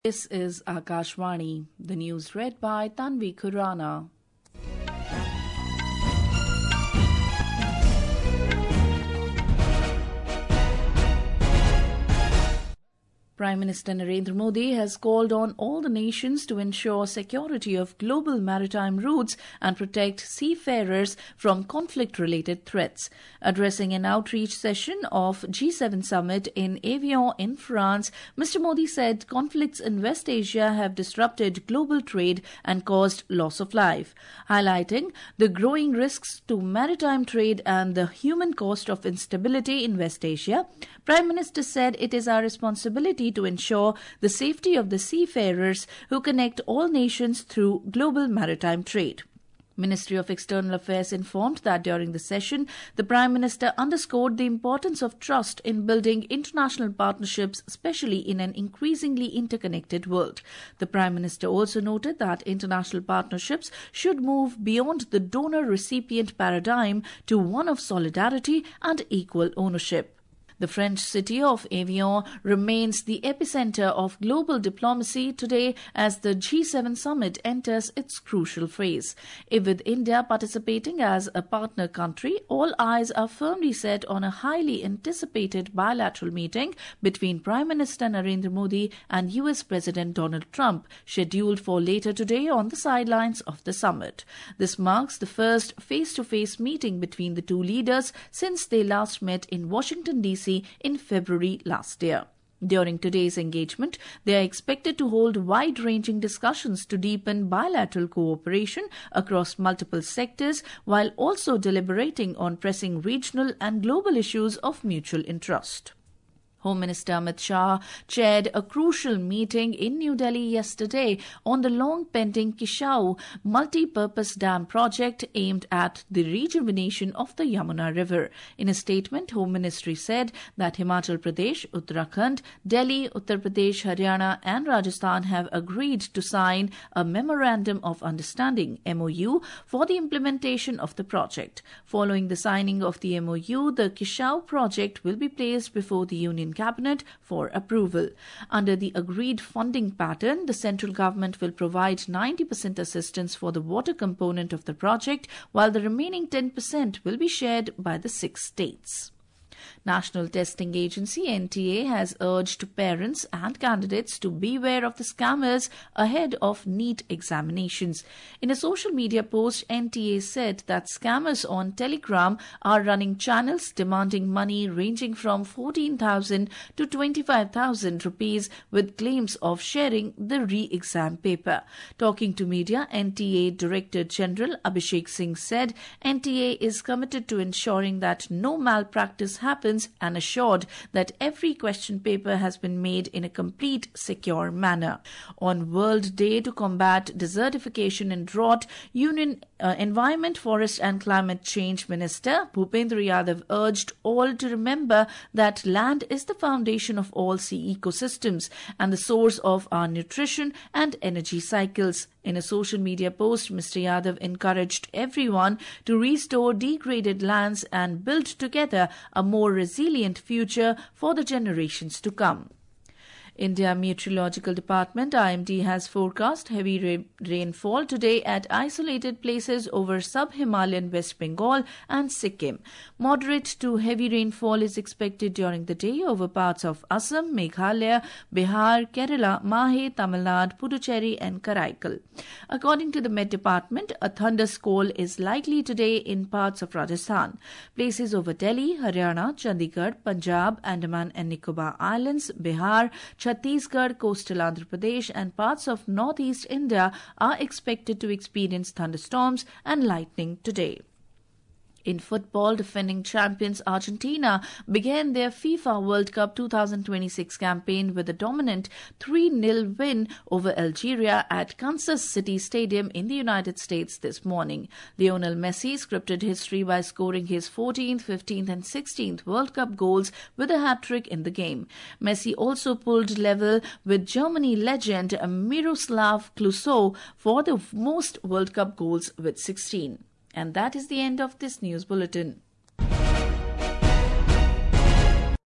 This is Akashvani, the news read by Tanvi Khurana. Prime Minister Narendra Modi has called on all the nations to ensure security of global maritime routes and protect seafarers from conflict-related threats. Addressing an outreach session of G7 summit in Evian in France, Mr. Modi said conflicts in West Asia have disrupted global trade and caused loss of life. Highlighting the growing risks to maritime trade and the human cost of instability in West Asia, Prime Minister said it is our responsibility to ensure the safety of the seafarers who connect all nations through global maritime trade. Ministry of External Affairs informed that during the session, the Prime Minister underscored the importance of trust in building international partnerships, especially in an increasingly interconnected world. The Prime Minister also noted that international partnerships should move beyond the donor-recipient paradigm to one of solidarity and equal ownership. The French city of Evian remains the epicenter of global diplomacy today as the G7 summit enters its crucial phase. With India participating as a partner country, all eyes are firmly set on a highly anticipated bilateral meeting between Prime Minister Narendra Modi and US President Donald Trump, scheduled for later today on the sidelines of the summit. This marks the first face-to-face meeting between the two leaders since they last met in Washington, D.C. in February last year. During today's engagement, they are expected to hold wide-ranging discussions to deepen bilateral cooperation across multiple sectors while also deliberating on pressing regional and global issues of mutual interest. Home Minister Amit Shah chaired a crucial meeting in New Delhi yesterday on the long-pending Kishau multi-purpose dam project aimed at the rejuvenation of the Yamuna River. In a statement, Home Ministry said that Himachal Pradesh, Uttarakhand, Delhi, Uttar Pradesh, Haryana and Rajasthan have agreed to sign a Memorandum of Understanding (MOU) for the implementation of the project. Following the signing of the MOU, the Kishau project will be placed before the Union Cabinet for approval. Under the agreed funding pattern, the central government will provide 90% assistance for the water component of the project, while the remaining 10% will be shared by the 6 states. National Testing Agency (NTA) has urged parents and candidates to beware of the scammers ahead of NEET examinations. In a social media post, NTA said that scammers on Telegram are running channels demanding money ranging from 14,000 to 25,000 rupees with claims of sharing the re-exam paper. Talking to media, NTA Director General Abhishek Singh said NTA is committed to ensuring that no malpractice happens and assured that every question paper has been made in a complete, secure manner. On World Day to Combat Desertification and Drought, Union Environment, Forest and Climate Change Minister Bhupendra Yadav urged all to remember that land is the foundation of all sea ecosystems and the source of our nutrition and energy cycles. In a social media post, Mr. Yadav encouraged everyone to restore degraded lands and build together a more resilient future for the generations to come. India Meteorological Department IMD has forecast heavy rainfall today at isolated places over sub-Himalayan West Bengal and Sikkim. Moderate to heavy rainfall is expected during the day over parts of Assam, Meghalaya, Bihar, Kerala, Mahe, Tamil Nadu, Puducherry and Karaikal. According to the Met Department, a thunder squall is likely today in parts of Rajasthan. Places over Delhi, Haryana, Chandigarh, Punjab, Andaman and Nicobar Islands, Bihar, Chhattisgarh, coastal Andhra Pradesh and parts of northeast India are expected to experience thunderstorms and lightning today. In football, defending champions Argentina began their FIFA World Cup 2026 campaign with a dominant 3-0 win over Algeria at Kansas City Stadium in the United States this morning. Lionel Messi scripted history by scoring his 14th, 15th and 16th World Cup goals with a hat-trick in the game. Messi also pulled level with Germany legend Miroslav Klose for the most World Cup goals with 16. And that is the end of this news bulletin.